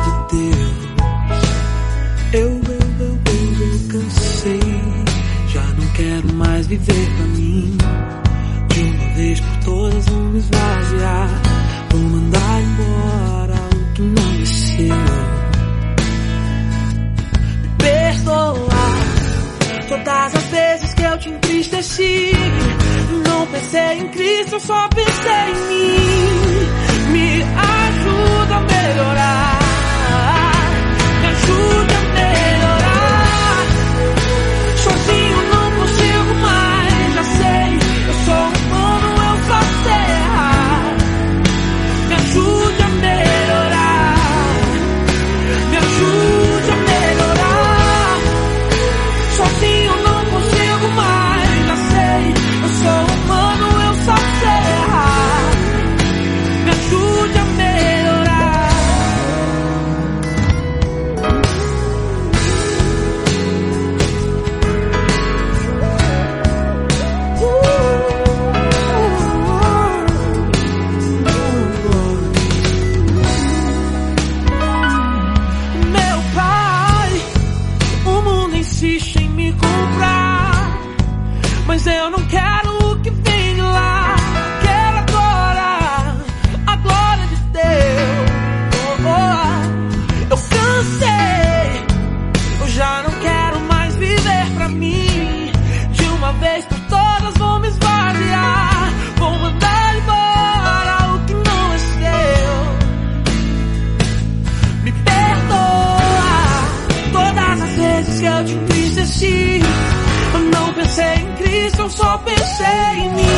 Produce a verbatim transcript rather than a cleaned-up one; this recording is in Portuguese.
de Deus. Eu, eu, eu, eu, eu cansei. Já não quero mais viver pra mim. De uma vez por todas vou me esvaziar. Vou mandar embora o que não é seu. Me perdoar todas as vezes que eu te entristeci. Não pensei em Cristo, eu só pensei em mim. Me ajuda a melhorar. Me ajuda a melhorar. Sozinho não consigo mais, já sei. Eu sou humano, eu faço errar. Me ajude a melhorar. Me ajude a melhorar. Sozinho não consigo mais, já sei. Eu sou humano, eu faço errar. Me ajude a melhorar. Meu pai, o mundo insiste em me comprar, mas eu não quero o que vem de lá. Quero agora a glória de Deus. Oh, oh. Eu cansei, eu já não quero mais viver pra mim. De uma vez por todas vou me esvaziar. Vou mandar embora o que não é seu. Me perdoa todas as vezes que eu te entristeci. Eu não pensei em Cristo, eu só pensei em mim.